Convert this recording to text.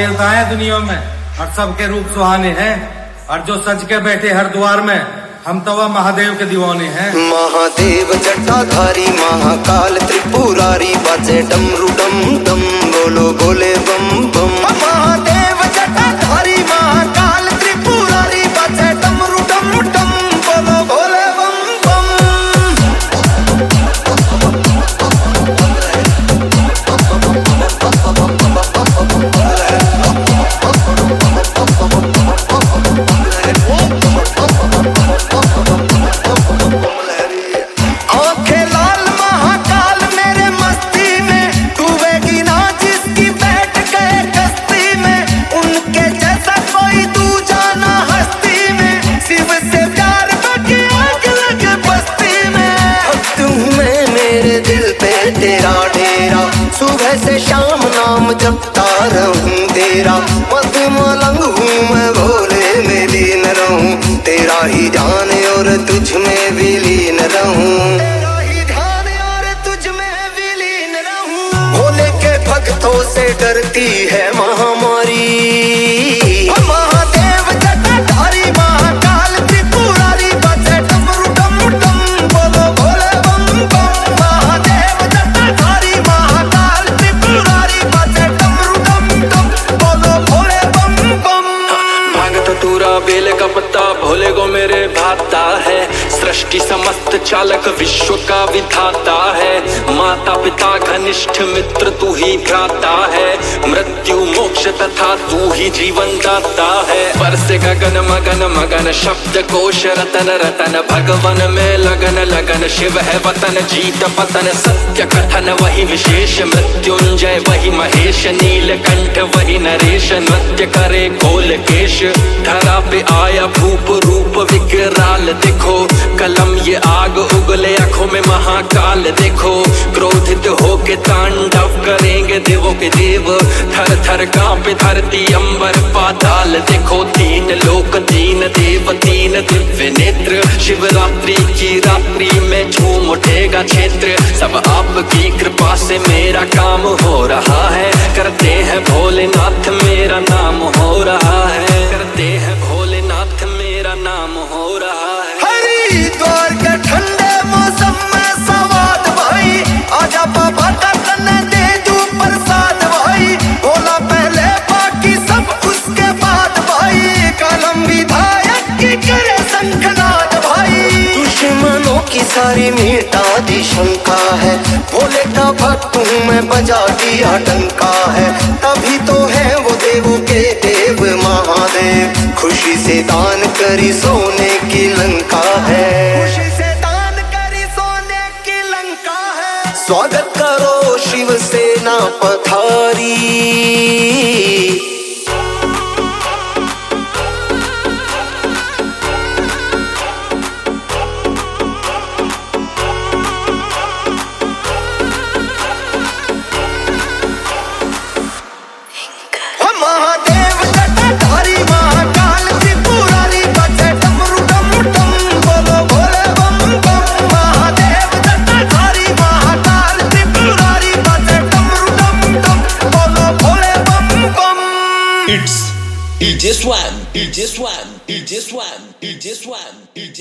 देवता है दुनिया में और सबके रूप सुहाने हैं, और जो सज के बैठे हर द्वार में हम तो वह महादेव के दीवाने हैं। महादेव जटाधारी महाकाल त्रिपुरारी बाजे डमरू डम डम बोलो बोले बम बम। महादेव जटाधारी महाकाल त्रिपुरारी बाजे डमरू डम डम बोलो बोले बम बम। सुबह से शाम नाम जपता रहूं तेरा, मत मलंग हूँ मैं भोले में लीन रहूं, तेरा ही ध्यान और तुझ में विलीन रहूं, तेरा ही ध्यान और तुझ में विलीन रहूं। भोले के भक्तों से डरती है महामारी, महादेव जटाधारी महाकाल त्रिपुरारी बाजे डमरू डम डम बोलो भोले बम बम। महादेव जटाधारी महाकाल त्रिपुरारी बाजे डमरू डम डम बोलो भोले बम बम। भांग धतूरा बेल का पत्ता भोले को मेरे भाता है, सृष्टि समस्त चालक विश्व का विधाता है, माता पिता घनिष्ठ मित्र तू ही भ्राता है, मृत्यु मोक्ष तथा तू ही जीवन दाता है। परसे गगन मगन मगन शब्द कोश रतन रतन, भगवन में लगन लगन, शिव है वतन जीत पतन, सत्य कथन वही विशेष, मृत्युंजय वही महेश, नीलकंठ वही नरेश, नृत्य करे खोल केश, धरा पे आया भूप रूप विकराल देखो, कलम ये आग उगले आंखों में महाकाल देखो, क्रोधित होके तांडव करेंगे देवों के देव, थर थर कांपे धरती अंबर पाताल देखो, तीन लोक तीन देव तीन दिव्य नेत्र, शिवरात्रि की रात्रि में झूम उठेगा क्षेत्र, सब आपकी कृपा से मेरा काम हो रहा है, करते हैं भोलेनाथ मेरा नाम हो रहा है, करते हैं भोलेनाथ मेरा नाम हो रहा है। हरिद्वार के ठंडे मौसम में सवाद भाई, आजा बाबा करने दे तू प्रसाद भाई, भोला पहले बाकी सब उसके बाद भाई, कलम विधायक की करे शंखनाद भाई, दुश्मनों की सारी मिटा दी शंका है, भोले का भक्त हूँ मैं बजा दिया डंका है, तभी तो है वो देवों के देव महादेव, खुशी से दान करी सोने की लंका है, खुशी से दान करी सोने की लंका है। स्वागत करो शिव सेना पधारी, महादेव जटाधारी महाकाल त्रिपुरारी बाजे डमरू डम डम बोलो भोले बम बम। महादेव जटाधारी महाकाल त्रिपुरारी बाजे डमरू डम डम बोलो भोले बम बम। It's DJ Swan, DJ Swan, DJ Swan, DJ Swan, DJ